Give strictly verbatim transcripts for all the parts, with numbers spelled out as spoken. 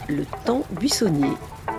Le temps buissonnier.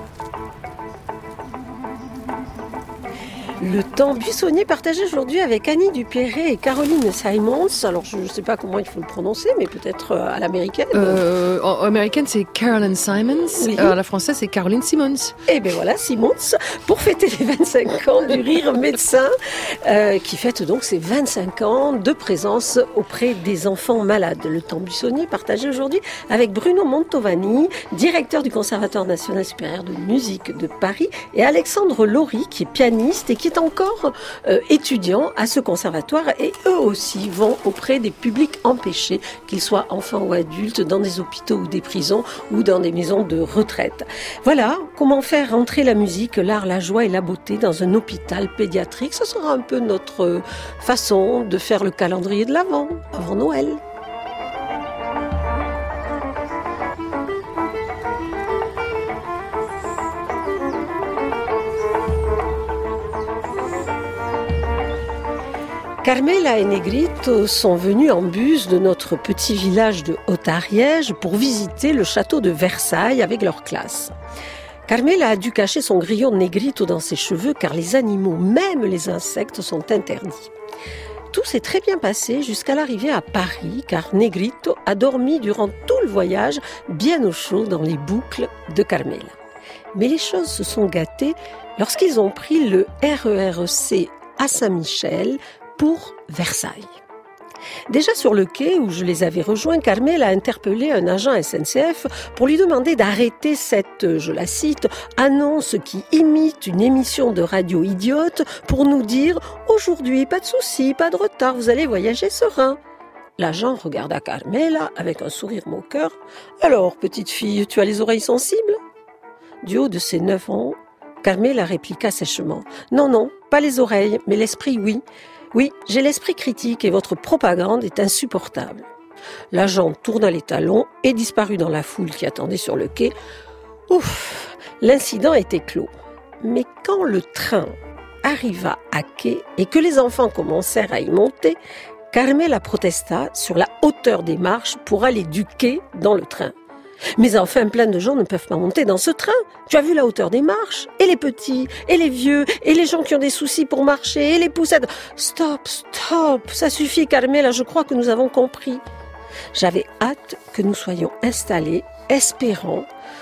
Le temps buissonnier partagé aujourd'hui avec Annie Dupéré et Caroline Simons. Alors, je ne sais pas comment il faut le prononcer, mais peut-être à l'américaine. Euh, en américaine, c'est Caroline Simons. Oui. Euh, à la française, c'est Caroline Simons. Et bien voilà, Simons, pour fêter les vingt-cinq ans du Rire Médecin, euh, qui fête donc ses vingt-cinq ans de présence auprès des enfants malades. Le temps buissonnier partagé aujourd'hui avec Bruno Montovani, directeur du Conservatoire national supérieur de musique de Paris, et Alexandre Laurie, qui est pianiste et qui est encore euh, étudiant à ce conservatoire, et eux aussi vont auprès des publics empêchés, qu'ils soient enfants ou adultes, dans des hôpitaux ou des prisons ou dans des maisons de retraite. Voilà comment faire rentrer la musique, l'art, la joie et la beauté dans un hôpital pédiatrique. Ce sera un peu notre façon de faire le calendrier de l'Avent, avant Noël. Carmela et Negrito sont venus en bus de notre petit village de Haute-Ariège pour visiter le château de Versailles avec leur classe. Carmela a dû cacher son grillon de Negrito dans ses cheveux car les animaux, même les insectes, sont interdits. Tout s'est très bien passé jusqu'à l'arrivée à Paris car Negrito a dormi durant tout le voyage bien au chaud dans les boucles de Carmela. Mais les choses se sont gâtées lorsqu'ils ont pris le R E R C à Saint-Michel pour Versailles. Déjà sur le quai où je les avais rejoints, Carmela a interpellé un agent S N C F pour lui demander d'arrêter cette, je la cite, annonce qui imite une émission de radio idiote pour nous dire « Aujourd'hui, pas de souci, pas de retard, vous allez voyager serein ». L'agent regarda Carmela avec un sourire moqueur. « Alors, petite fille, tu as les oreilles sensibles ?» Du haut de ses neuf ans, Carmela répliqua sèchement « Non, non, pas les oreilles, mais l'esprit, oui. Oui, j'ai l'esprit critique et votre propagande est insupportable. » L'agent tourna les talons et disparut dans la foule qui attendait sur le quai. Ouf, l'incident était clos. Mais quand le train arriva à quai et que les enfants commencèrent à y monter, Carmela protesta sur la hauteur des marches pour aller du quai dans le train. « Mais enfin, plein de gens ne peuvent pas monter dans ce train. Tu as vu la hauteur des marches? Et les petits, et les vieux, et les gens qui ont des soucis pour marcher, et les poussettes. Stop, stop, ça suffit, Carmela, je crois que nous avons compris. » J'avais hâte que nous soyons installés, espérant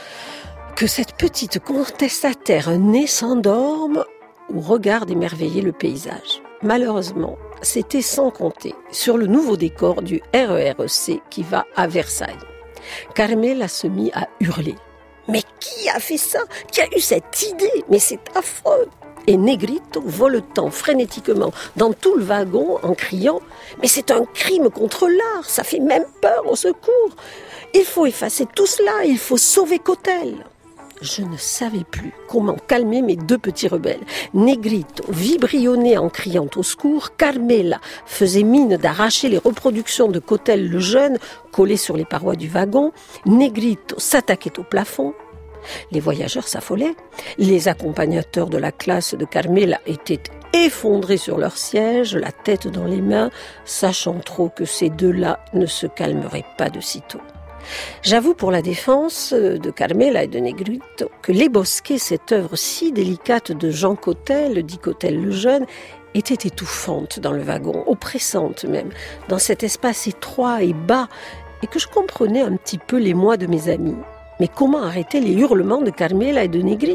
que cette petite contestataire née s'endorme ou regarde émerveiller le paysage. Malheureusement, c'était sans compter sur le nouveau décor du R E R C qui va à Versailles. Carmela se mit à hurler. « Mais qui a fait ça? Qui a eu cette idée? Mais c'est affreux !» Et Negrito voletant frénétiquement dans tout le wagon en criant « Mais c'est un crime contre l'art, ça fait même peur, au secours! Il faut effacer tout cela, il faut sauver Cotel !» Je ne savais plus comment calmer mes deux petits rebelles. Negrito vibrionnait en criant au secours. Carmela faisait mine d'arracher les reproductions de Cotel le Jeune collées sur les parois du wagon. Negrito s'attaquait au plafond. Les voyageurs s'affolaient. Les accompagnateurs de la classe de Carmela étaient effondrés sur leur siège, la tête dans les mains, sachant trop que ces deux-là ne se calmeraient pas de sitôt. J'avoue pour la défense de Carmela et de Negrito que Les Bosquets, cette œuvre si délicate de Jean Cotel, dit Cotel le Jeune, était étouffante dans le wagon, oppressante même, dans cet espace étroit et bas, et que je comprenais un petit peu l'émoi de mes amis. Mais comment arrêter les hurlements de Carmela et de Negrito ?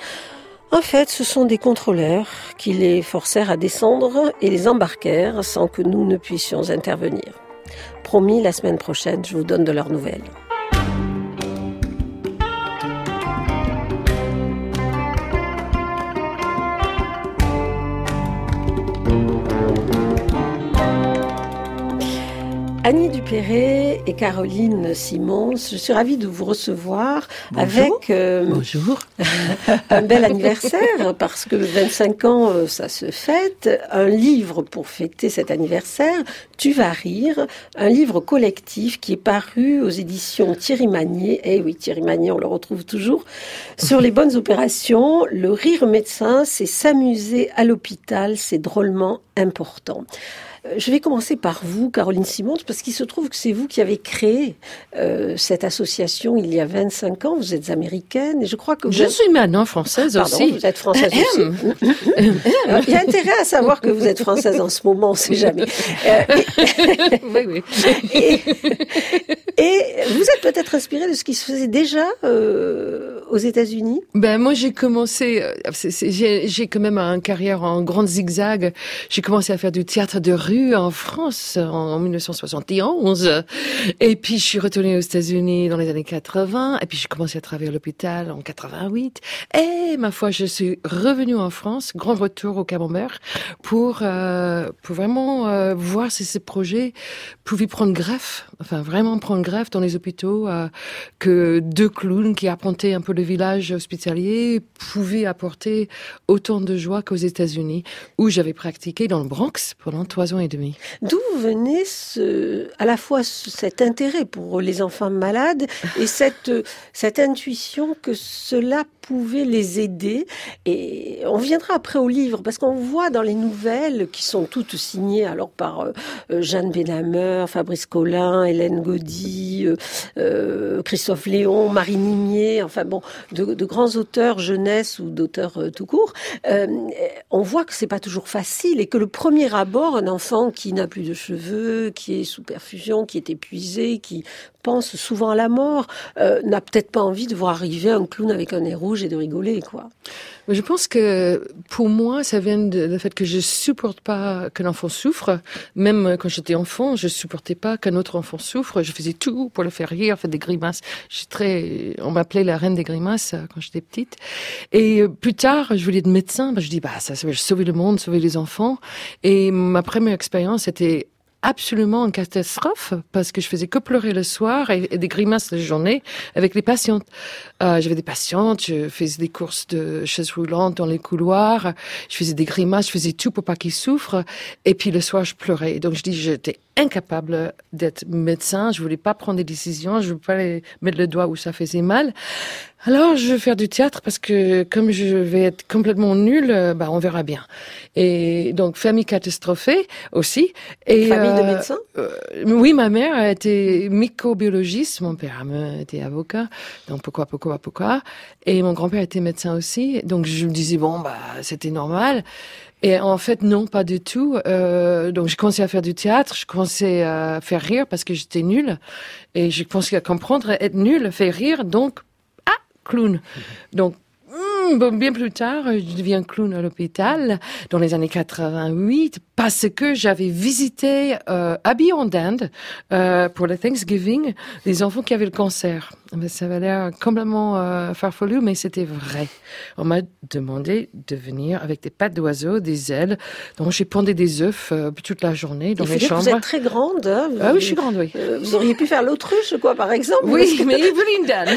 En fait, ce sont des contrôleurs qui les forcèrent à descendre et les embarquèrent sans que nous ne puissions intervenir. Promis, la semaine prochaine, je vous donne de leurs nouvelles. Annie Dupéré et Caroline Simons, je suis ravie de vous recevoir. Bonjour. Avec euh, Bonjour. un bel anniversaire parce que vingt-cinq ans, ça se fête. Un livre pour fêter cet anniversaire, Tu vas rire, un livre collectif qui est paru aux éditions Thierry Magnier. Eh oui, Thierry Magnier, on le retrouve toujours. Sur les bonnes opérations, le rire médecin, c'est s'amuser à l'hôpital, c'est drôlement important. Je vais commencer par vous, Caroline Simons, parce parce qu'il se trouve que c'est vous qui avez créé euh, cette association il y a vingt-cinq ans. Vous êtes américaine et je crois que vous Je êtes... suis maintenant française Pardon, aussi. vous êtes française aussi. Alors, il y a intérêt à savoir que vous êtes française en ce moment, on ne sait jamais. Euh, et... oui, oui. et, et vous êtes peut-être inspirée de ce qui se faisait déjà euh, aux États-Unis? Ben moi j'ai commencé, c'est, c'est, j'ai, j'ai quand même une carrière en grande zigzag. J'ai commencé à faire du théâtre de rue en France en, en dix-neuf cent soixante et onze, et puis je suis retournée aux États-Unis dans les années quatre-vingts, et puis j'ai commencé à travailler à l'hôpital en quatre-vingt-huit. Et ma foi, je suis revenue en France, grand retour au Camembert, pour euh, pour vraiment euh, voir si ces projets pouvaient prendre greffe, enfin vraiment prendre greffe dans les hôpitaux, euh, que deux clowns qui arpentaient un peu le village hospitalier pouvaient apporter autant de joie qu'aux États-Unis, où j'avais pratiqué dans le Bronx pendant trois ans et demi. D'où venait ce, à la fois ce, cet intérêt pour les enfants malades et cette, cette intuition que cela pouvait les aider? Et on viendra après au livre, parce qu'on voit dans les nouvelles, qui sont toutes signées alors par euh, Jeanne Benhammer, Fabrice Collin, Hélène Gaudy, euh, euh, Christophe Léon, Marie Nimier, enfin bon, de, de grands auteurs jeunesse ou d'auteurs euh, tout court. Euh, on voit que c'est pas toujours facile et que le premier abord, un enfant qui n'a plus de cheveux, qui est sous perfusion, qui est épuisé, qui pense souvent à la mort, euh, n'a peut-être pas envie de voir arriver un clown avec un nez rouge et de rigoler, quoi. Je pense que pour moi, ça vient du fait que je supporte pas qu'un enfant souffre. Même quand j'étais enfant, je supportais pas qu'un autre enfant souffre. Je faisais tout pour le faire rire, faire des grimaces. J'étais très, on m'appelait la reine des grimaces quand j'étais petite. Et plus tard, je voulais être médecin. Ben, je dis, bah, ça, ça va sauver le monde, sauver les enfants. Et ma première expérience était absolument une catastrophe, parce que je faisais que pleurer le soir et, et des grimaces la journée avec les patientes. Euh, j'avais des patientes, je faisais des courses de chaises roulantes dans les couloirs, je faisais des grimaces, je faisais tout pour pas qu'ils souffrent, et puis le soir je pleurais. Donc je dis, j'étais incapable d'être médecin, je voulais pas prendre des décisions, je voulais pas les mettre le doigt où ça faisait mal. Alors, je vais faire du théâtre parce que comme je vais être complètement nulle, bah on verra bien. Et donc famille catastrophée aussi. Et famille euh, de médecins. Euh, oui, ma mère était microbiologiste, mon père était avocat. Donc pourquoi, pourquoi, pourquoi. Et mon grand-père était médecin aussi. Donc je me disais bon bah c'était normal. Et en fait, non, pas du tout. Euh, donc, j'ai commencé à faire du théâtre, je commençais à faire rire parce que j'étais nulle. Et j'ai commencé à comprendre, être nulle, faire rire, donc, ah, clown. Donc, Bon, bien plus tard, je deviens clown à l'hôpital dans les années quatre-vingt-huit parce que j'avais visité euh, habillé en dinde euh, pour le Thanksgiving les enfants qui avaient le cancer. Ça avait l'air complètement euh, farfelu, mais c'était vrai. On m'a demandé de venir avec des pattes d'oiseau, des ailes. Donc j'ai pondé des œufs euh, toute la journée dans Il faut les dire chambres. Que vous êtes très grande. Hein, vous, ah oui, je suis grande, oui. Euh, vous auriez pu faire l'autruche, quoi, par exemple. Oui, que... mais il voulait une dinde.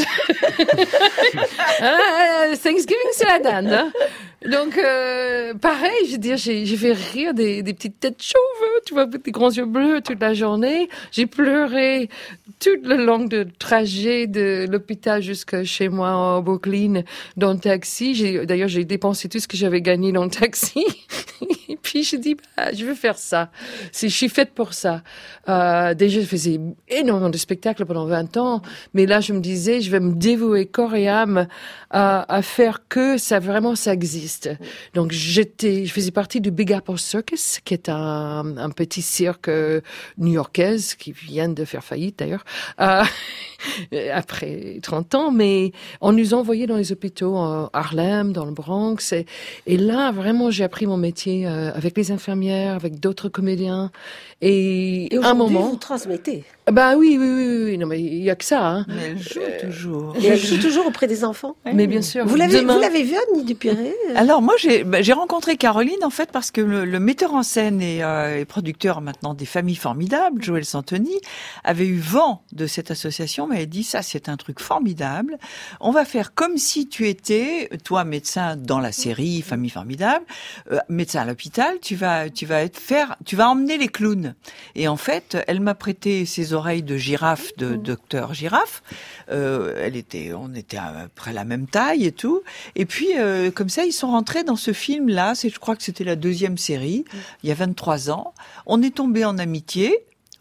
ah, Thanksgiving, c'est la dinde. Hein. Donc, euh, pareil, je veux dire, j'ai, j'ai fait rire des, des petites têtes chauves, tu vois, des grands yeux bleus toute la journée. J'ai pleuré toute le long de trajet de l'hôpital jusqu'à chez moi en Brooklyn dans le taxi. J'ai, d'ailleurs, j'ai dépensé tout ce que j'avais gagné dans le taxi. Et puis, je dis, bah, je veux faire ça. C'est, je suis faite pour ça. Euh, déjà, je faisais énormément de spectacles pendant vingt ans. Mais là, je me disais, je vais me dévouer corps et âme à, à faire que ça, vraiment, ça existe. Donc, j'étais, je faisais partie du Big Apple Circus, qui est un, un petit cirque new-yorkais qui vient de faire faillite, d'ailleurs. Euh, après trente ans, mais on nous envoyait dans les hôpitaux en Harlem, dans le Bronx, et, et là, vraiment, j'ai appris mon métier euh, avec les infirmières, avec d'autres comédiens, et, et un moment... vous transmettez. Bah oui, oui, oui, oui, non, mais il y a que ça, hein. Mais elle joue euh, toujours. Et elle joue toujours auprès des enfants. Oui. Mais bien sûr. Vous l'avez, Demain... vous l'avez vu, Annie Dupéré? Alors moi, j'ai, bah, j'ai rencontré Caroline en fait parce que le, le metteur en scène et, euh, et producteur maintenant des Familles Formidables, Joël Santoni, avait eu vent de cette association, m'avait dit ça, c'est un truc formidable. On va faire comme si tu étais, toi médecin dans la série Familles Formidables, euh, médecin à l'hôpital, tu vas, tu vas être faire, tu vas emmener les clowns. Et en fait, elle m'a prêté ses oreilles de girafe, de docteur Girafe. Euh, elle était, on était à peu près la même taille et tout. Et puis, euh, comme ça, ils sont rentrés dans ce film-là. C'est, je crois que c'était la deuxième série, il y a vingt-trois ans. On est tombés en amitié.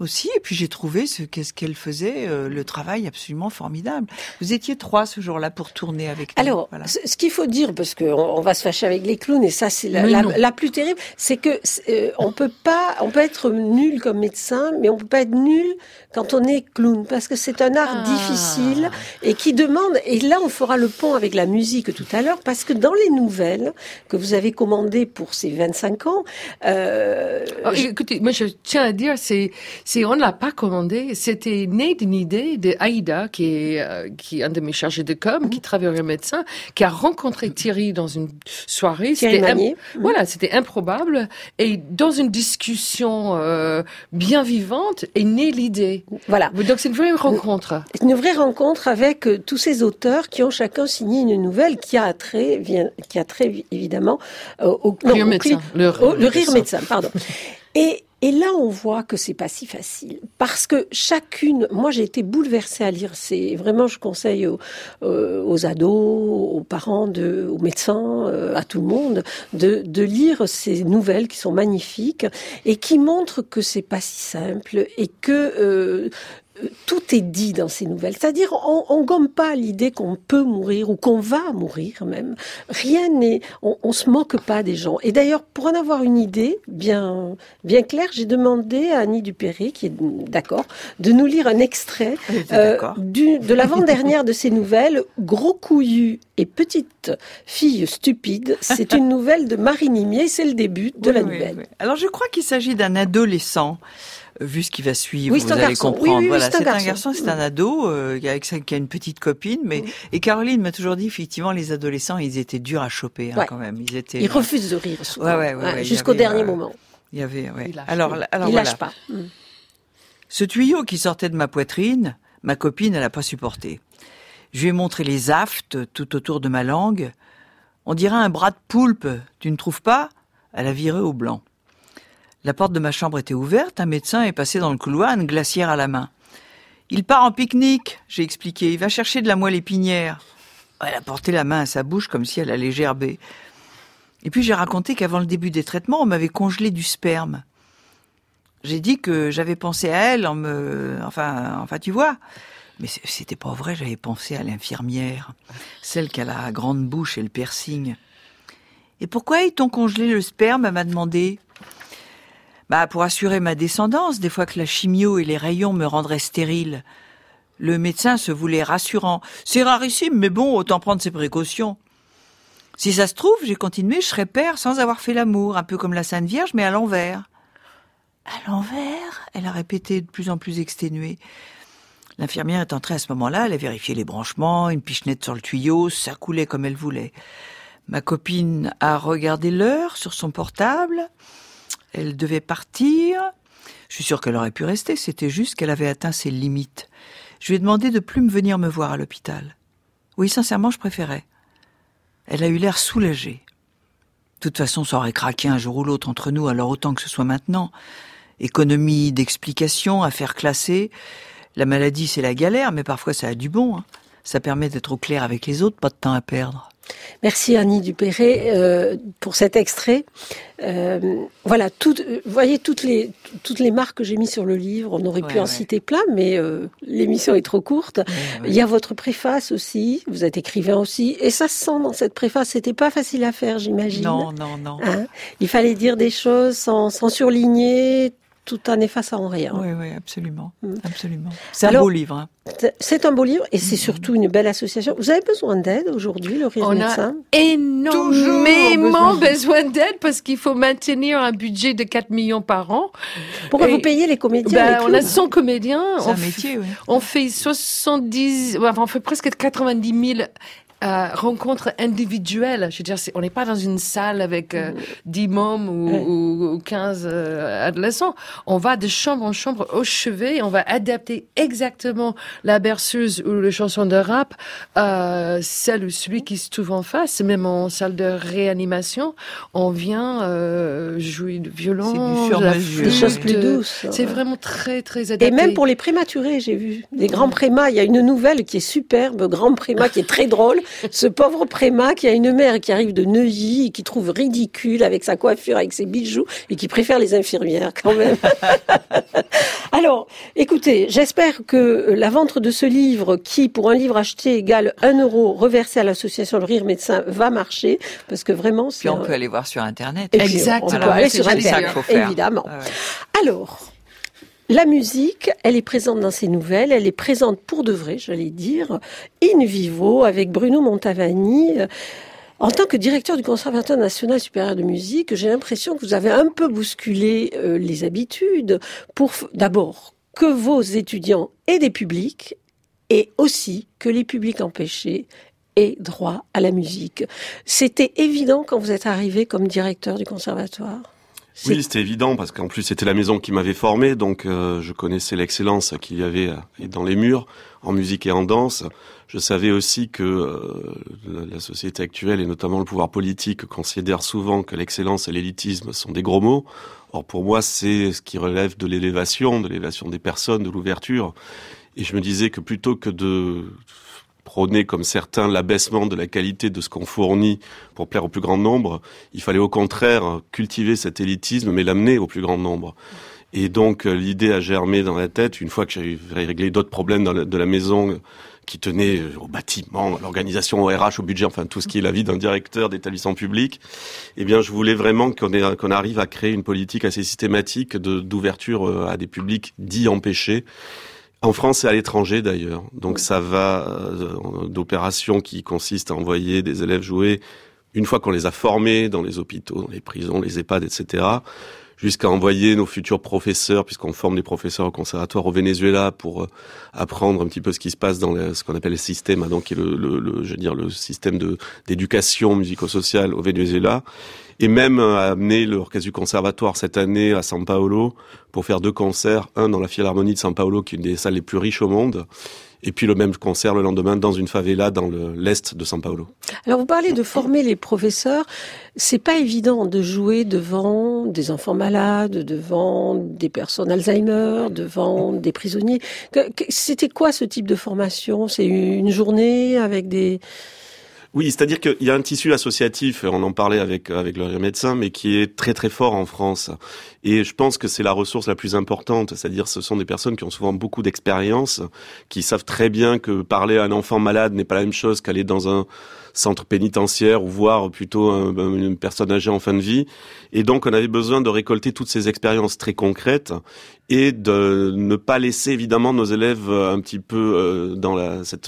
aussi. Et puis j'ai trouvé ce qu'est-ce qu'elle faisait, euh, le travail absolument formidable. Vous étiez trois ce jour-là pour tourner avec nous. Alors, voilà. ce qu'il faut dire, parce qu'on on va se fâcher avec les clowns, et ça c'est la, la, la plus terrible, c'est que euh, on peut pas, on peut être nul comme médecin, mais on peut pas être nul quand on est clown, parce que c'est un art ah. difficile et qui demande. Et là, on fera le pont avec la musique tout à l'heure, parce que dans les nouvelles que vous avez commandées pour ces vingt-cinq ans, euh, oh, je... écoutez, moi je tiens à dire, c'est, c'est on l'a pas commandé, c'était né d'une idée de Aïda, qui est euh, qui est un de mes chargés de com, mmh. qui travaille au médecin, qui a rencontré Thierry dans une soirée. Thierry c'était Magnier. Im- mmh. Voilà, c'était improbable, et dans une discussion euh, bien vivante est née l'idée. Voilà. Donc c'est une vraie rencontre. Une vraie rencontre avec euh, tous ces auteurs qui ont chacun signé une nouvelle qui a trait, vient, qui a trait évidemment euh, au, non, rire au, médecin. Le, au, le rire médecin, pardon. Et Et là, on voit que c'est pas si facile, parce que chacune, moi j'ai été bouleversée à lire. C'est vraiment, je conseille aux, euh, aux ados, aux parents, de, aux médecins, euh, à tout le monde, de, de lire ces nouvelles qui sont magnifiques et qui montrent que c'est pas si simple et que euh, tout est dit dans ces nouvelles. C'est-à-dire, on, on gomme pas l'idée qu'on peut mourir ou qu'on va mourir même. Rien n'est, on, on se moque pas des gens. Et d'ailleurs, pour en avoir une idée bien, bien claire, j'ai demandé à Annie Dupéré, qui est d'accord, de nous lire un extrait euh, du, de l'avant-dernière de ces nouvelles, Gros couillu et petite fille stupide. C'est une nouvelle de Marie Nimier. C'est le début de oui, la oui, nouvelle. Oui. Alors, je crois qu'il s'agit d'un adolescent. Vu ce qui va suivre, oui, vous allez garçon. comprendre. Oui, oui, voilà, c'est, un, c'est garçon. un garçon, c'est un ado euh, avec qui a une petite copine. Mais oui. Et Caroline m'a toujours dit, effectivement, les adolescents, ils étaient durs à choper hein, ouais. quand même. Ils étaient. Ils euh... refusent de rire souvent, ouais, ouais, ouais, ouais, ouais, jusqu'au avait, dernier euh, moment. Il y avait, ouais. Ils lâchent, alors, alors, ils voilà. lâchent pas. Mm. Ce tuyau qui sortait de ma poitrine, ma copine, elle a pas supporté. Je lui ai montré les aftes tout autour de ma langue. On dirait un bras de poulpe. Tu ne trouves pas? Elle a viré au blanc. La porte de ma chambre était ouverte, un médecin est passé dans le couloir, une glacière à la main. Il part en pique-nique, j'ai expliqué, il va chercher de la moelle épinière. Elle a porté la main à sa bouche comme si elle allait gerber. Et puis j'ai raconté qu'avant le début des traitements, on m'avait congelé du sperme. J'ai dit que j'avais pensé à elle en me... Enfin, enfin tu vois. Mais c'était pas vrai, j'avais pensé à l'infirmière, celle qui a la grande bouche et le piercing. Et pourquoi ils t'ont congelé le sperme, elle m'a demandé. Bah, pour assurer ma descendance, des fois que la chimio et les rayons me rendraient stérile. Le médecin se voulait rassurant. C'est rarissime, mais bon, autant prendre ses précautions. Si ça se trouve, j'ai continué, je serais père sans avoir fait l'amour, un peu comme la Sainte Vierge, mais à l'envers. À l'envers? Elle a répété de plus en plus exténuée. L'infirmière est entrée à ce moment-là, elle a vérifié les branchements, une pichenette sur le tuyau, ça coulait comme elle voulait. Ma copine a regardé l'heure sur son portable. Elle devait partir. Je suis sûre qu'elle aurait pu rester. C'était juste qu'elle avait atteint ses limites. Je lui ai demandé de plus me venir me voir à l'hôpital. Oui, sincèrement, je préférais. Elle a eu l'air soulagée. De toute façon, ça aurait craqué un jour ou l'autre entre nous, alors autant que ce soit maintenant. Économie d'explications, affaires classées. La maladie, c'est la galère, mais parfois ça a du bon. Hein. Ça permet d'être au clair avec les autres, pas de temps à perdre. Merci Annie Dupéré euh, pour cet extrait. Euh, voilà, tout, euh, voyez toutes les toutes les marques que j'ai mis sur le livre. On aurait ouais, pu en ouais. citer plein, mais euh, l'émission est trop courte. Ouais, ouais. Il y a votre préface aussi. Vous êtes écrivain aussi, et ça se sent dans cette préface. C'était pas facile à faire, j'imagine. Non, non, non. Hein, il fallait dire des choses sans, sans surligner, tout en effaçant rien. Oui, oui, absolument, mmh. absolument. C'est Alors, un beau livre. Hein. C'est un beau livre et c'est surtout une belle association. Vous avez besoin d'aide aujourd'hui, le Rire On Médecin? On a énormément besoin d'aide parce qu'il faut maintenir un budget de quatre millions par an. Pourquoi et vous payez les comédiens? Ben, les on a cent comédiens. C'est on un métier, oui. On fait soixante-dix, enfin, on fait presque quatre-vingt-dix mille Euh, rencontres individuelles. Je veux dire, c'est, on n'est pas dans une salle avec euh, dix mômes ou, ouais. ou, ou quinze euh, adolescents. On va de chambre en chambre au chevet. On va adapter exactement la berceuse ou la chanson de rap, euh, celle ou celui qui se trouve en face. Même en salle de réanimation, on vient euh, jouer du violon, c'est du sur-mesure, des choses plus douces. C'est ouais. vraiment très très adapté. Et même pour les prématurés, j'ai vu des grands prémas. Il y a une nouvelle qui est superbe, grand préma qui est très drôle. Ce pauvre Prémat qui a une mère qui arrive de Neuilly et qui trouve ridicule avec sa coiffure, avec ses bijoux et qui préfère les infirmières quand même. Alors, écoutez, j'espère que la vente de ce livre qui, pour un livre acheté, égale un euro reversé à l'association Le Rire Médecin va marcher parce que vraiment c'est... Puis on un... peut aller voir sur Internet. Exactement. On peut aller sur Internet, évidemment. Ah ouais. Alors... La musique, elle est présente dans ces nouvelles, elle est présente pour de vrai, j'allais dire, in vivo, avec Bruno Montavani. En tant que directeur du Conservatoire national supérieur de musique, j'ai l'impression que vous avez un peu bousculé euh, les habitudes pour, d'abord, que vos étudiants aient des publics et aussi que les publics empêchés aient droit à la musique. C'était évident quand vous êtes arrivé comme directeur du Conservatoire ? C'est... Oui, c'était évident parce qu'en plus c'était la maison qui m'avait formé, donc euh, je connaissais l'excellence qu'il y avait euh, dans les murs, en musique et en danse. Je savais aussi que euh, la, la société actuelle et notamment le pouvoir politique considèrent souvent que l'excellence et l'élitisme sont des gros mots. Or pour moi, c'est ce qui relève de l'élévation, de l'élévation des personnes, de l'ouverture. Et je me disais que plutôt que de prôner comme certains l'abaissement de la qualité de ce qu'on fournit pour plaire au plus grand nombre, il fallait au contraire cultiver cet élitisme mais l'amener au plus grand nombre. Et donc l'idée a germé dans la tête une fois que j'avais réglé d'autres problèmes dans la, de la maison qui tenaient au bâtiment, à l'organisation, au R H, au budget, enfin tout ce qui est la vie d'un directeur d'établissement public. Eh bien, je voulais vraiment qu'on, ait, qu'on arrive à créer une politique assez systématique de, d'ouverture à des publics dits empêchés. En France et à l'étranger d'ailleurs. Donc ça va euh, d'opérations qui consistent à envoyer des élèves jouer une fois qu'on les a formés dans les hôpitaux, dans les prisons, les EHPAD, et cetera, jusqu'à envoyer nos futurs professeurs, puisqu'on forme des professeurs au conservatoire au Venezuela pour euh, apprendre un petit peu ce qui se passe dans le, ce qu'on appelle le système, hein, donc qui est le, le, le, je veux dire, le système de, d'éducation musico-sociale au Venezuela. Et même euh, amener l'orchestre du conservatoire cette année à São Paulo pour faire deux concerts, un dans la Philharmonie de São Paulo, qui est une des salles les plus riches au monde, et puis le même concert le lendemain dans une favela dans le, l'est de São Paulo. Alors vous parlez de former les professeurs, c'est pas évident de jouer devant des enfants malades, devant des personnes Alzheimer, devant des prisonniers. C'était quoi ce type de formation ? C'est une journée avec des... Oui, c'est-à-dire qu'il y a un tissu associatif, on en parlait avec avec le médecin, mais qui est très très fort en France. Et je pense que c'est la ressource la plus importante, c'est-à-dire ce sont des personnes qui ont souvent beaucoup d'expérience, qui savent très bien que parler à un enfant malade n'est pas la même chose qu'aller dans un centre pénitentiaire ou voir plutôt un, une personne âgée en fin de vie. Et donc on avait besoin de récolter toutes ces expériences très concrètes et de ne pas laisser évidemment nos élèves un petit peu euh, dans la, cette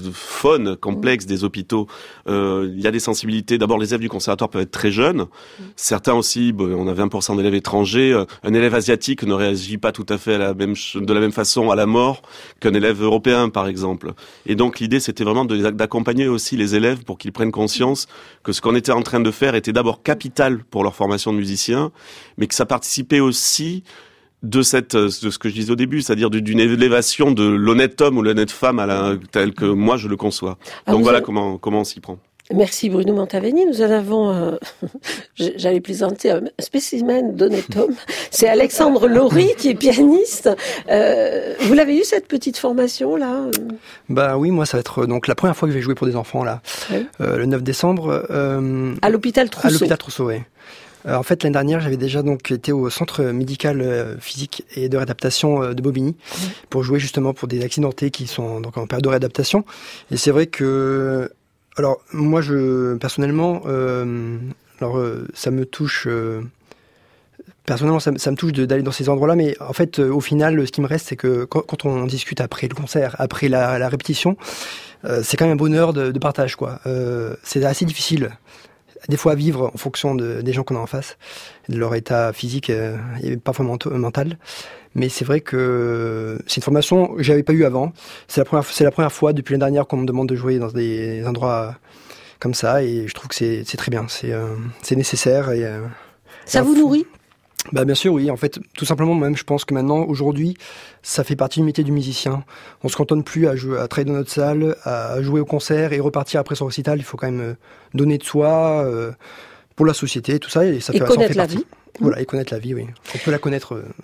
faune complexe des hôpitaux. Euh, il y a des sensibilités. D'abord, les élèves du conservatoire peuvent être très jeunes. Certains aussi, bon, on a vingt pour cent d'élèves étrangers. Un élève asiatique ne réagit pas tout à fait à la même, de la même façon à la mort qu'un élève européen, par exemple. Et donc l'idée, c'était vraiment de, d'accompagner aussi les élèves pour qu'ils prennent conscience que ce qu'on était en train de faire était d'abord capital pour leur formation de musicien, mais que ça participait aussi de cette, de ce que je disais au début, c'est-à-dire d'une élévation de l'honnête homme ou l'honnête femme à la, tel que moi je le conçois. Donc voilà avez... comment, comment on s'y prend. Merci Bruno Montavani. Nous en avons, euh, j'allais plaisanter, un spécimen d'honnête homme. C'est Alexandre Laurie qui est pianiste. Euh, vous l'avez eu cette petite formation là ? Bah oui, moi ça va être donc la première fois que je vais jouer pour des enfants là, oui. euh, le neuf décembre. Euh, à l'hôpital Trousseau. À l'hôpital Trousseau, oui. Euh, en fait, l'année dernière, j'avais déjà donc été au centre médical euh, physique et de réadaptation euh, de Bobigny mmh. pour jouer justement pour des accidentés qui sont donc en période de réadaptation. Et c'est vrai que, alors moi, je personnellement, euh, alors euh, ça me touche. Euh, Personnellement, ça, ça me touche de, d'aller dans ces endroits-là, mais en fait, euh, au final, ce qui me reste, c'est que quand, quand on discute après le concert, après la, la répétition, euh, c'est quand même un bonheur de, de partage, quoi. Euh, c'est assez difficile, des fois à vivre en fonction de, des gens qu'on a en face, de leur état physique euh, et parfois mento, mental. Mais c'est vrai que c'est une formation que j'avais pas eue avant. C'est la première, c'est la première fois depuis l'année dernière qu'on me demande de jouer dans des endroits comme ça, et je trouve que c'est, c'est très bien, c'est, euh, c'est nécessaire. Et, euh, ça vous nourrit ? Bah bien sûr, oui. En fait, tout simplement, même, je pense que maintenant, aujourd'hui, ça fait partie du métier du musicien. On se cantonne plus à jouer, à travailler dans notre salle, à jouer au concert et repartir après son récital. Il faut quand même donner de soi euh, pour la société, tout ça. Et, ça et fait, connaître ça fait la partie. vie. Voilà, et connaître la vie, oui. On peut la connaître euh,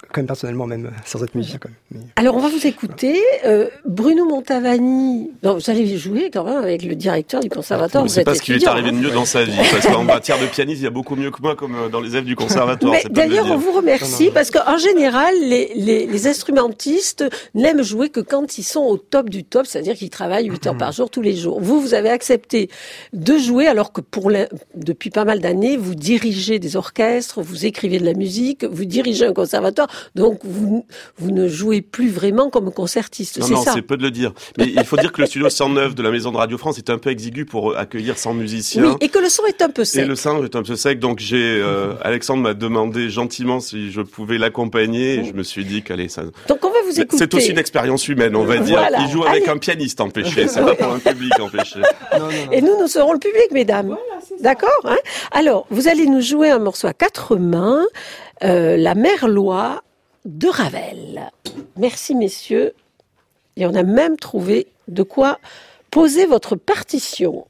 quand même personnellement, même sans être musicien quand même. Mais... Alors on va vous écouter. Euh, Bruno Montavani, non, vous allez jouer quand même avec le directeur du conservatoire. Je ne sais pas ce qui lui est arrivé de mieux dans sa vie, parce qu'en matière de pianiste, il y a beaucoup mieux que moi, comme dans les élèves du conservatoire. Mais d'ailleurs, on vous remercie, non, non. parce qu'en général, les, les, les instrumentistes n'aiment jouer que quand ils sont au top du top, c'est-à-dire qu'ils travaillent huit heures par jour tous les jours. Vous, vous avez accepté de jouer, alors que pour les, depuis pas mal d'années, vous dirigez des orchestres, vous écrivez de la musique, vous dirigez un conservatoire, donc vous, vous ne jouez plus vraiment comme concertiste, non, c'est non, ça? Non, c'est peu de le dire. Mais il faut dire que le studio cent neuf de la Maison de Radio France est un peu exigu pour accueillir cent musiciens. Oui, et que le son est un peu sec. Et le son est un peu sec, donc j'ai, euh, Alexandre m'a demandé gentiment si je pouvais l'accompagner, et je me suis dit qu'allez, ça... Donc on va vous écouter. C'est aussi une expérience humaine, on va dire. Voilà. Il joue avec Allez. un pianiste empêché, c'est pas pour un public empêché. Non, non, non. Et nous, nous serons le public, mesdames. Voilà, d'accord, hein? Alors, vous allez nous jouer un morceau à quatre mains, euh, La Merloie de Ravel. Merci, messieurs. Et on a même trouvé de quoi poser votre partition.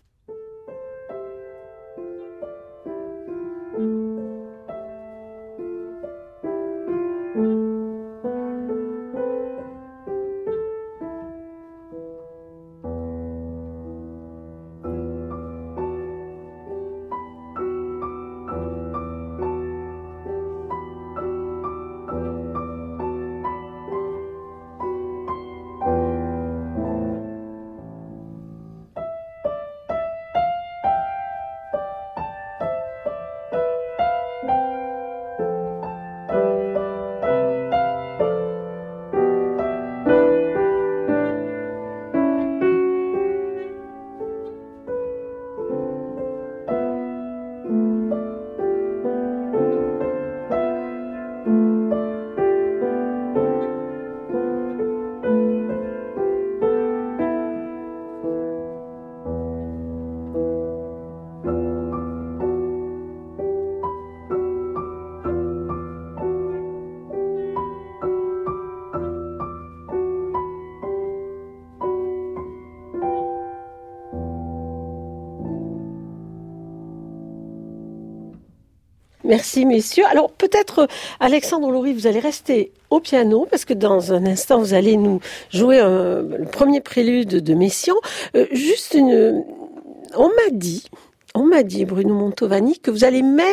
Merci, messieurs. Alors, peut-être, Alexandre Laurie, vous allez rester au piano, parce que dans un instant, vous allez nous jouer un, le premier prélude de Messiaen. Euh, juste une... On m'a dit... On m'a dit, Bruno Montavani, que vous allez même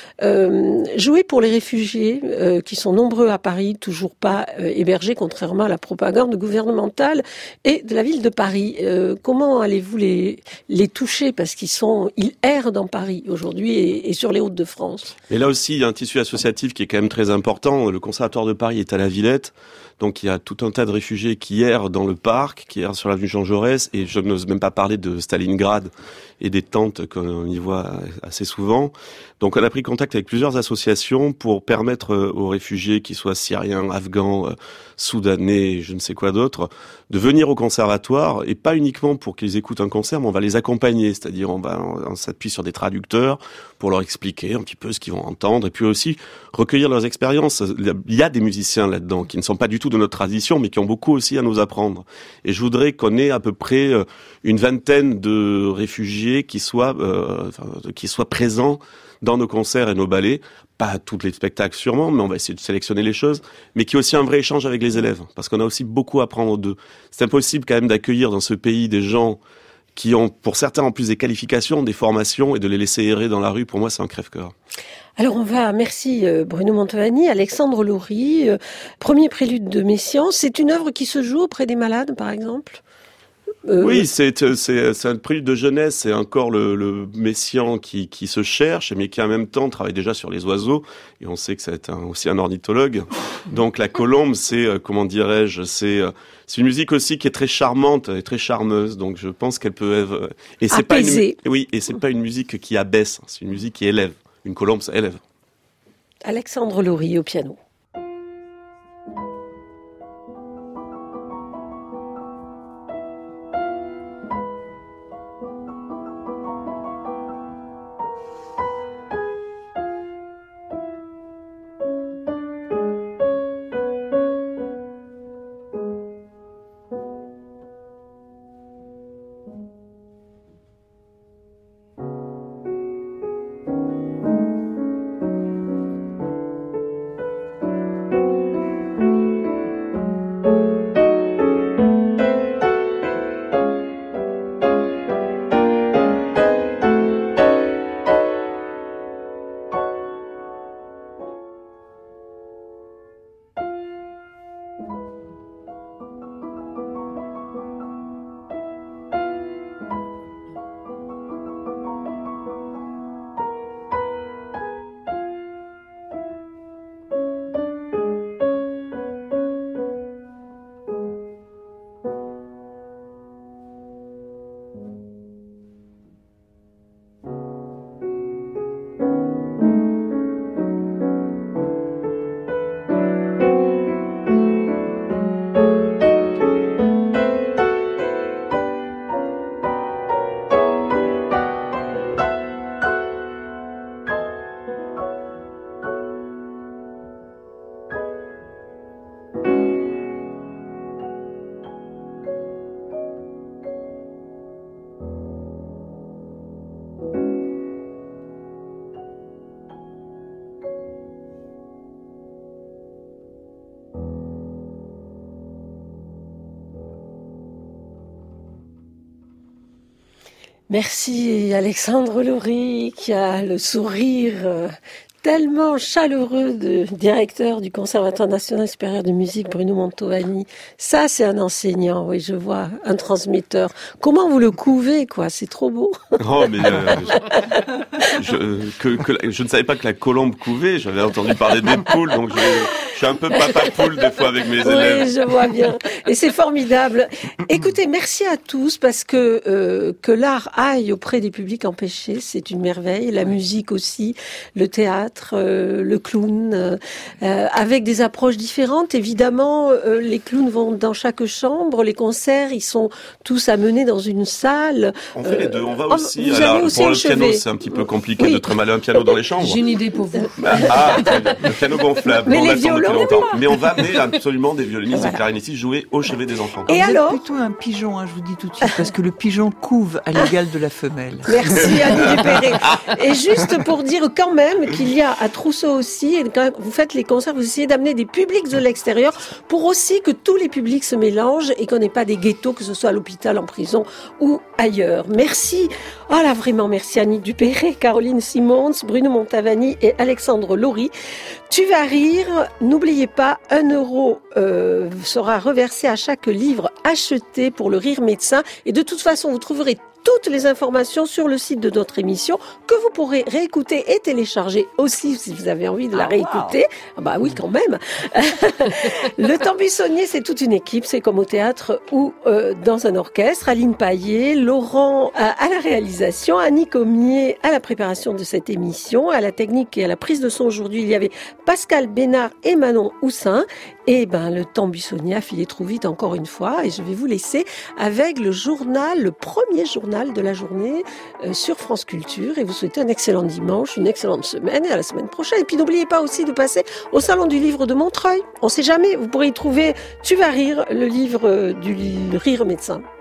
euh, jouer pour les réfugiés euh, qui sont nombreux à Paris, toujours pas euh, hébergés, contrairement à la propagande gouvernementale et de la ville de Paris. Euh, comment allez-vous les, les toucher? Parce qu'ils sont, ils errent dans Paris aujourd'hui et, et sur les Hauts-de-France. Et là aussi, il y a un tissu associatif qui est quand même très important. Le Conservatoire de Paris est à la Villette. Donc il y a tout un tas de réfugiés qui errent dans le parc, qui errent sur l'avenue Jean Jaurès, et je n'ose même pas parler de Stalingrad et des tentes qu'on y voit assez souvent. Donc on a pris contact avec plusieurs associations pour permettre aux réfugiés, qu'ils soient syriens, afghans, soudanais, je ne sais quoi d'autre, de venir au conservatoire, et pas uniquement pour qu'ils écoutent un concert, mais on va les accompagner, c'est-à-dire on va on s'appuie sur des traducteurs pour leur expliquer un petit peu ce qu'ils vont entendre, et puis aussi recueillir leurs expériences. Il y a des musiciens là-dedans qui ne sont pas du tout de notre tradition, mais qui ont beaucoup aussi à nous apprendre. Et je voudrais qu'on ait à peu près une vingtaine de réfugiés qui soient euh, qui soient présents dans nos concerts et nos ballets. Pas tous les spectacles sûrement, mais on va essayer de sélectionner les choses, mais qui est aussi un vrai échange avec les élèves, parce qu'on a aussi beaucoup à apprendre d'eux. C'est impossible quand même d'accueillir dans ce pays des gens qui ont, pour certains en plus, des qualifications, des formations, et de les laisser errer dans la rue, pour moi, c'est un crève-cœur. Alors on va, merci Bruno Montavani, Alexandre Laurie, euh, premier prélude de Messiaen. C'est une œuvre qui se joue auprès des malades, par exemple? Euh... Oui, c'est, c'est, c'est un prélude de jeunesse, c'est encore le, le Messiaen qui, qui se cherche, mais qui en même temps travaille déjà sur les oiseaux, et on sait que c'est un, aussi un ornithologue. Donc la colombe, c'est, euh, comment dirais-je, c'est, euh, c'est une musique aussi qui est très charmante et très charmeuse, donc je pense qu'elle peut être... Et c'est pas une, oui, et c'est pas une musique qui abaisse, c'est une musique qui élève. Une colombe, ça élève. Alexandre Laurie au piano. Merci Alexandre Laurie qui a le sourire euh, tellement chaleureux de directeur du Conservatoire national supérieur de musique Bruno Mantovani. Ça, c'est un enseignant, oui, je vois, un transmetteur. Comment vous le couvez, quoi? C'est trop beau. Oh, mais euh, je, je, que, que, je ne savais pas que la colombe couvait. J'avais entendu parler des poules, donc je, je suis un peu papa poule des fois avec mes élèves. Oui, je vois bien. Et c'est formidable. Écoutez, merci à tous parce que euh, que l'art aille auprès des publics empêchés, c'est une merveille. La musique aussi, le théâtre, euh, le clown, euh, avec des approches différentes. Évidemment, euh, les clowns vont dans chaque chambre. Les concerts, ils sont tous amenés dans une salle. On fait les deux. On va euh, aussi. Vous Alors, aussi pour le achevé. piano, c'est un petit peu compliqué Oui. de trimballer un piano dans les chambres. J'ai une idée pour vous. Ah, le piano gonflable. Mais on les l'attend depuis violons, longtemps. Mais on va amener absolument des violonistes Voilà. et clarinettistes jouer au chevet des enfants. Et Vous êtes alors plutôt un pigeon, hein, je vous dis tout de suite, parce que le pigeon couve à l'égal de la femelle. Merci Annie Dupéré. Et juste pour dire quand même qu'il y a à Trousseau aussi, et quand vous faites les concerts, vous essayez d'amener des publics de l'extérieur pour aussi que tous les publics se mélangent et qu'on n'ait pas des ghettos, que ce soit à l'hôpital, en prison ou ailleurs. Merci. Oh là, vraiment, merci Annie Dupéré, Caroline Simons, Bruno Mantovani et Alexandre Laurie. Tu vas rire. N'oubliez pas, un euro euh, sera reversé à chaque livre acheté pour le Rire Médecin. Et de toute façon, vous trouverez toutes les informations sur le site de notre émission que vous pourrez réécouter et télécharger aussi si vous avez envie de la Ah, réécouter. Ah bah oui, quand même. Le Temps Buissonnier, c'est toute une équipe. C'est comme au théâtre ou euh, dans un orchestre. Aline Paillet, Laurent à, à la réalisation, Annie Comier à la préparation de cette émission, à la technique et à la prise de son aujourd'hui. Il y avait Pascal Bénard et Manon Houssin. Et ben, le Temps Buissonnier a filé trop vite encore une fois. Et je vais vous laisser avec le journal, le premier journal de la journée euh, sur France Culture et vous souhaitez un excellent dimanche, une excellente semaine et à la semaine prochaine. Et puis n'oubliez pas aussi de passer au Salon du Livre de Montreuil. On sait jamais, vous pourrez y trouver Tu vas rire, le livre du Rire Médecin.